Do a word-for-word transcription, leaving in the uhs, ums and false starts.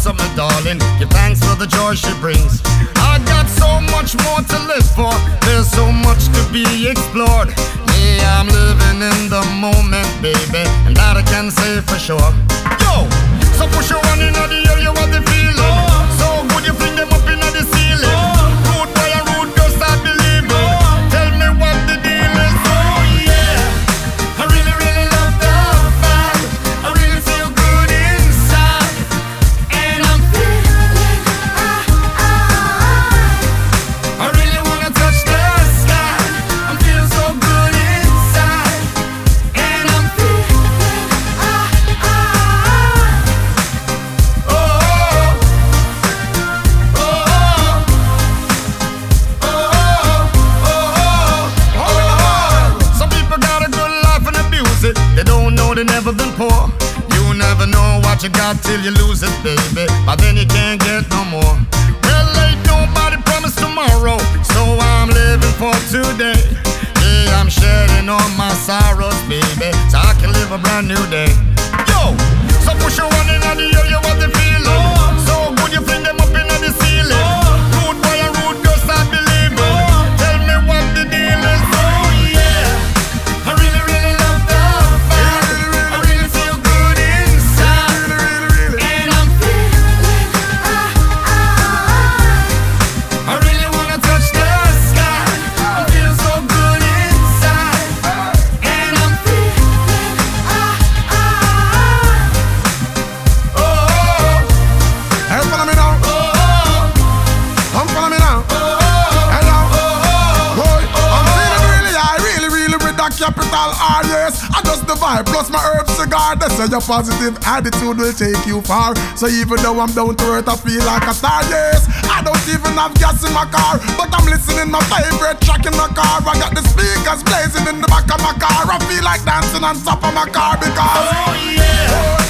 so my darling, give thanks for the joy she brings. I got so much more to live for, there's so much to be explored. Yeah, I'm living in the moment, baby, and that I can say for sure. Yo, so push your one in the air, you want the feeling. So good you fling them up in the ceiling. Rude boy and rude girl start believing. Tell me what the deal is. Oh yeah, I really, really love the vibe. I really feel good inside, and I'm feeling high. I really wanna touch the sky. I'm feeling so good inside, and I'm feeling high. Oh, oh, oh, oh, oh, oh. Some people got a good life and abuse it. They don't know they never been poor. You never know what you got till you lose it, baby. But then you can't get no more. Well, ain't nobody promised tomorrow, so I'm living for today. Yeah, I'm shedding all my sorrows, baby, so I can live a brand new day. Yo, so push your one in the air, you want the feeling. So good you fling them up in the ceiling. Rude boy and rude girl start believing. Tell me what the deal is. Oh yeah, I really, really love the vibe. I really feel good inside, and I'm feeling high. I really wanna touch the sky. I'm feeling so good inside, and I'm feeling high. Oh, Hey, follow me now. Come follow me now. Hello. Boy, I'm feeling really high, really, really with that capital R, yes. I just the vibe plus my herb cigar. They say your positive attitude will take you far. So even though I'm down to earth, I feel like a star, yes. I don't even have gas in my car, but I'm listening my favorite track in my car. I got the speakers blazing in the back of my car. I feel like dancing on top of my car because oh yeah.